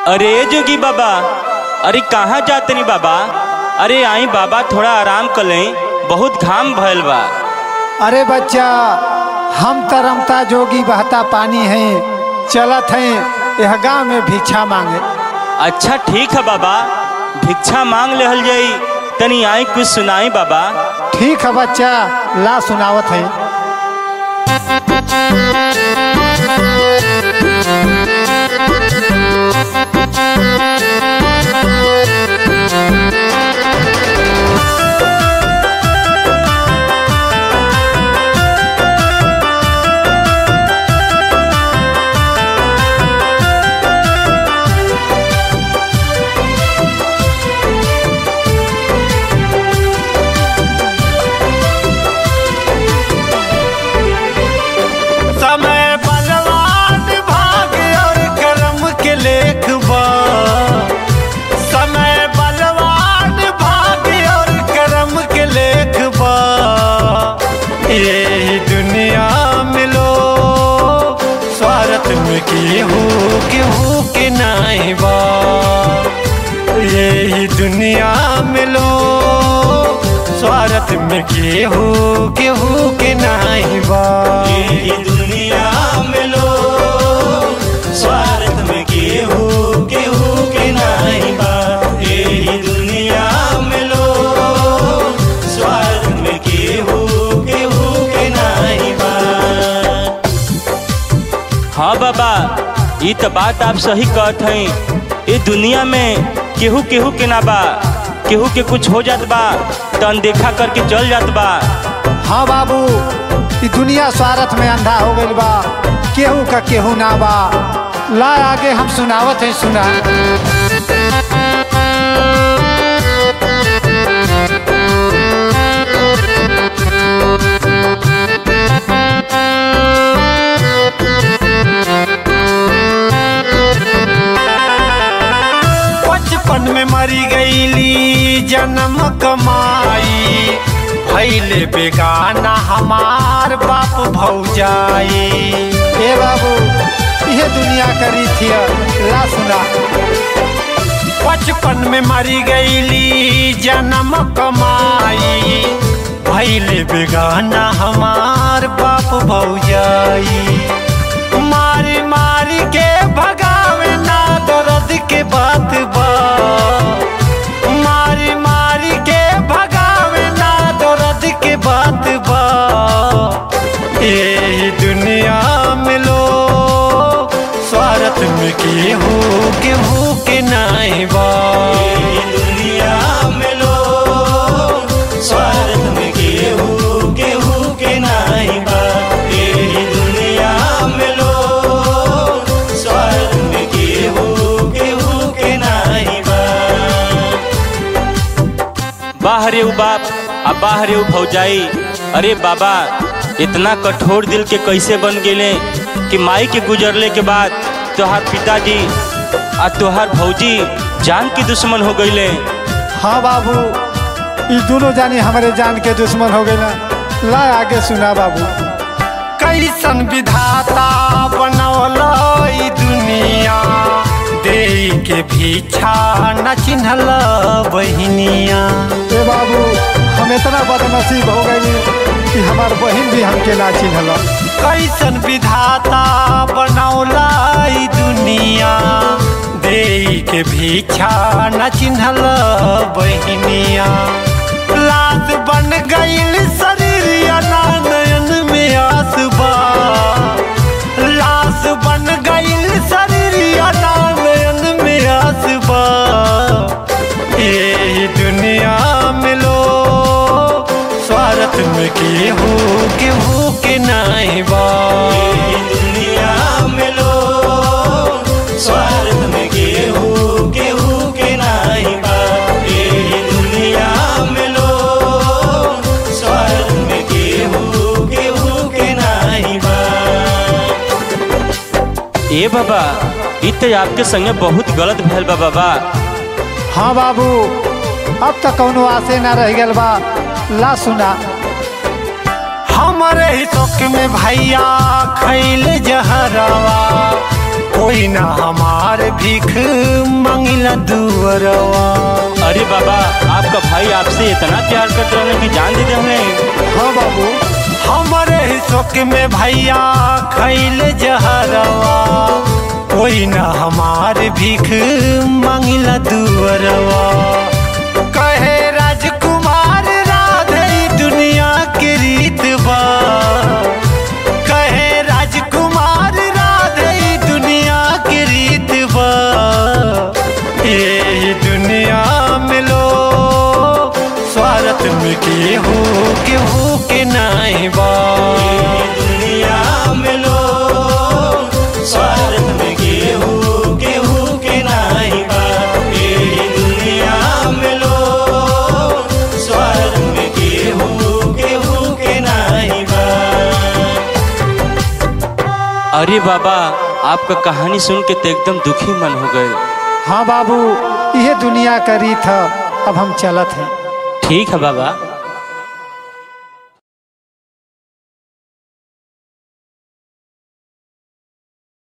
अरे जोगी बाबा, अरे कहाँ जातनी बाबा? अरे आई बाबा, थोड़ा आराम कर लें, बहुत घाम भयल बा। अरे बच्चा, हम तरमता जोगी बहता पानी हैं, चलत हैं यह गाँव में भिक्षा मांगे। अच्छा ठीक है बाबा, भिक्षा मांग लेहल जाई। तनी आई कुछ सुनाई बाबा। ठीक है बच्चा, ला सुनावत है। केहू के नाई बा, यही दुनिया में लो स्वार्थ में केहू के नाई बा। यही दुनिया में लो स्वार्थ में केहू के नाई बा। यही दुनिया में लो स्वार्थ में केहू के नाई बा। हाँ बाबा, ये तो बात आप सही कहत हैं। ये दुनिया में केहू के ना बा, केहू के कुछ हो जात बा तो अनदेखा करके चल जात बा। हाँ बाबू, ये दुनिया स्वार्थ में अंधा हो गई बा, केहू का केहू ना बा। ला आगे हम सुनावत हैं, सुना। बचपन में मरी गईली जन्म कमाई, भैले बेगाना हमार बाप भौजाई। ए बाबू, यह दुनिया करी थी, ला सुना। बचपन में मरी गईली जन्म कमाई, भैले बेगाना हमार बाप भौजाई। मारी मारी के भगावे ना दर्द के बात बा, मारी मारी के भगावे ना दर्द के बात बा। ये दुनिया में लो स्वार्थ में केहू के नाई बा। ये दुनिया में लो स्वार्थ में केहू के नाई बा। ये दुनिया में लो स्वार्थ में केहू के नाई बा। बाहरे उ बाप आ बाहरे उ भौजाई। अरे बाबा, इतना कठोर दिल के कैसे बन गेले कि माई के गुजरले के बाद तोहार पिताजी आ तोहार भौजी जान की दुश्मन हो गईले। हाँ बाबू, ये दोनों जानी हमारे जान के दुश्मन हो गए ना। ला आगे सुना बाबू। कैसन विधाता बनौला ई दुनिया, दे के भिक्षा न चिन्हल बहिनिया। ए बाबू, हम इतना बदनसीब हो गए कि हमार बहन भी हमके ना चिन्हल। कैसन विधाता बनौला ई दुनिया, दे के भिक्षा न चिन्हल बहिनिया। लाश बन गईल शरीरिया ना नयन में आसबा, लाश बन गईल शरीरिया ना नयन में आसबा। ये दुनिया में लो स्वार्थ में केहू के नाई बा। ये दुनिया में लो स्वार्थ में केहू के नाई बा। ये दुनिया में लो स्वार्थ में केहू के नाई बा। ए बाबा, इ तो आपके संगे बहुत गलत भैल बा बाबा। हाँ बाबू, अब तक कौनो आसे ना रह गल बा। ला सुना। हमारे ही शौक में भैया खैल जहरवा, कोई ना हमार भीख मांगिला दुअरवा। अरे बाबा आपका भाई आपसे इतना प्यार करते रहने की जान दे दे हमें। हाँ बाबू, हमारे शौक में भैया खैल जहरवा, कोई ना हमार भीख मांगिला दुअरवा। कहे राजकुमार राधे दुनिया के रीत बा, कहे राजकुमार राधे दुनिया के रीत बा। ये दुनिया में लो स्वार्थ में केहू केहू के नहीं बा। दुनिया में लो स्वार्थ में केहू केहू के नहीं बा। ये दुनिया में लो स्वार्थ में केहू केहू के नहीं बा। अरे बाबा आपका कहानी सुन के तो एकदम दुखी मन हो गए। हाँ बाबू, यह दुनिया का रीत है, अब हम चलत हैं। ठीक है बाबा।